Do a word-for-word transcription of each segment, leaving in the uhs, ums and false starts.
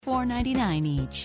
four ninety-nine each.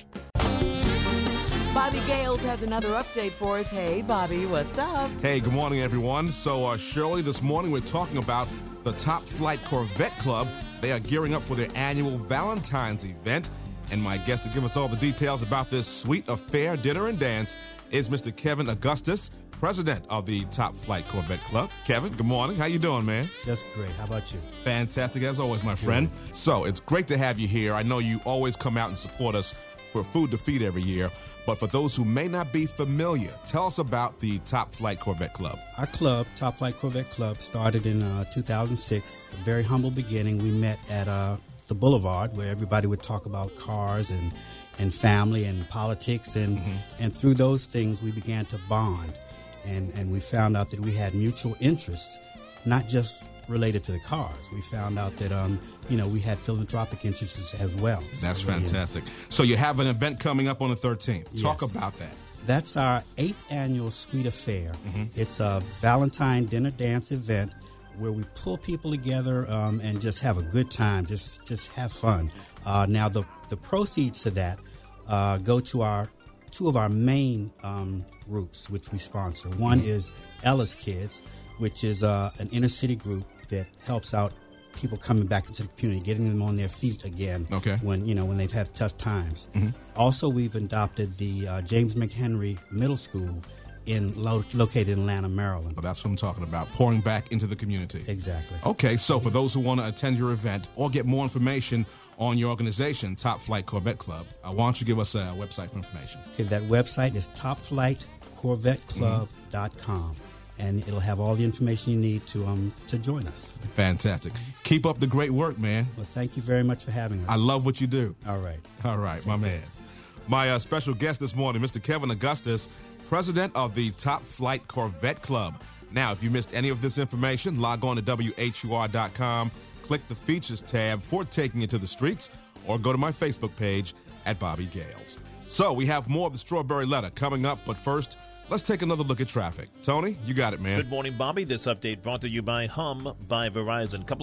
Bobby Gales has another update for us. Hey, Bobby, what's up? Hey, good morning, everyone. So, uh, Shirley, this morning we're talking about the Top Flight Corvette Club. They are gearing up for their annual Valentine's event. And my guest to give us all the details about this sweet affair, dinner and dance, is Mister Kevin Augustus, president of the Top Flight Corvette Club. Kevin, good morning. How you doing, man? Just great. How about you? Fantastic, as always, my friend. So, it's great to have you here. I know you always come out and support us for Food to Feed every year. But for those who may not be familiar, tell us about the Top Flight Corvette Club. Our club, Top Flight Corvette Club, started in uh, two thousand six. A very humble beginning. We met at uh, the Boulevard, where everybody would talk about cars and, and family and politics. And, mm-hmm. and through those things, we began to bond. And, and we found out that we had mutual interests, not just related to the cars. We found out that, um, you know, we had philanthropic interests as well. That's so, fantastic. Yeah. So you have an event coming up on the thirteenth. Talk Yes. about that. That's our eighth annual Sweet Affair. Mm-hmm. It's a Valentine dinner dance event where we pull people together um, and just have a good time, just just have fun. Uh, now, the, the proceeds to that uh, go to our two of our main um, groups, which we sponsor. One mm-hmm. is Ella's Kids, which is uh, an inner city group that helps out people coming back into the community, getting them on their feet again. Okay. When you know when they've had tough times. Mm-hmm. Also, we've adopted the uh, James McHenry Middle School in lo- located in Atlanta, Maryland. Well, that's what I'm talking about, pouring back into the community. Exactly. Okay, so for those who want to attend your event or get more information on your organization, Top Flight Corvette Club, uh, why don't you give us a website for information? Okay, that website is top flight corvette club dot com. Mm-hmm. And it'll have all the information you need to um to join us. Fantastic. Keep up the great work, man. Well, thank you very much for having us. I love what you do. All right. All right, my man. My uh, special guest this morning, Mister Kevin Augustus, president of the Top Flight Corvette Club. Now, if you missed any of this information, log on to W H U R dot com, click the Features tab for Taking It to the Streets, or go to my Facebook page at Bobby Gales. So, we have more of the Strawberry Letter coming up, but first, let's take another look at traffic. Tony, you got it, man. Good morning, Bobby. This update brought to you by Hum by Verizon. Couple